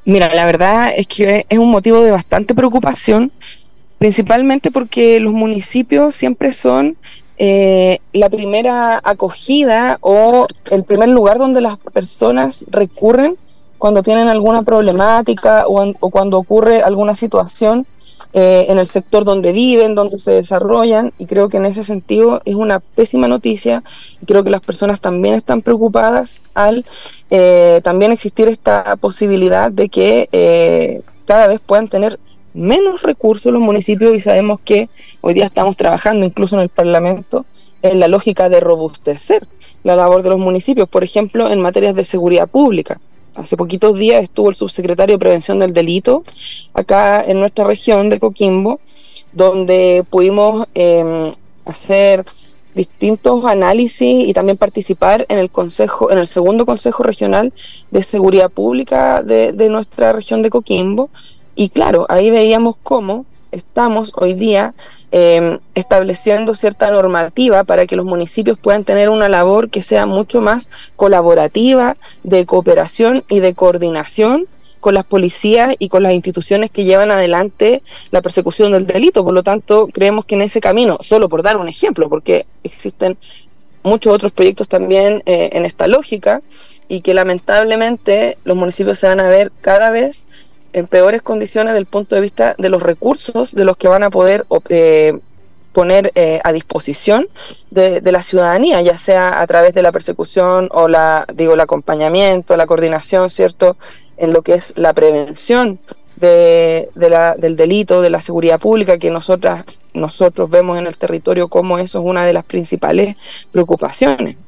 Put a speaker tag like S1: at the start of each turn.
S1: Mira, la verdad es que es un motivo de bastante preocupación, principalmente porque los municipios siempre son la primera acogida o el primer lugar donde las personas recurren cuando tienen alguna problemática o cuando ocurre alguna situación en el sector donde viven, donde se desarrollan, y creo que en ese sentido es una pésima noticia, y creo que las personas también están preocupadas al también existir esta posibilidad de que cada vez puedan tener menos recursos los municipios, y sabemos que hoy día estamos trabajando incluso en el Parlamento en la lógica de robustecer la labor de los municipios, por ejemplo, en materias de seguridad pública. Hace poquitos días estuvo el subsecretario de Prevención del Delito acá en nuestra región de Coquimbo, donde pudimos hacer distintos análisis y también participar en el consejo, en el segundo Consejo Regional de Seguridad Pública de nuestra región de Coquimbo. Y claro, ahí veíamos cómo estamos hoy día estableciendo cierta normativa para que los municipios puedan tener una labor que sea mucho más colaborativa, de cooperación y de coordinación con las policías y con las instituciones que llevan adelante la persecución del delito. Por lo tanto, creemos que en ese camino, solo por dar un ejemplo, porque existen muchos otros proyectos también en esta lógica, y que lamentablemente los municipios se van a ver cada vez en peores condiciones desde el punto de vista de los recursos de los que van a poder poner a disposición de la ciudadanía, ya sea a través de la persecución o el acompañamiento, la coordinación, ¿cierto?, en lo que es la prevención del delito, de la seguridad pública, que nosotros vemos en el territorio como eso es una de las principales preocupaciones.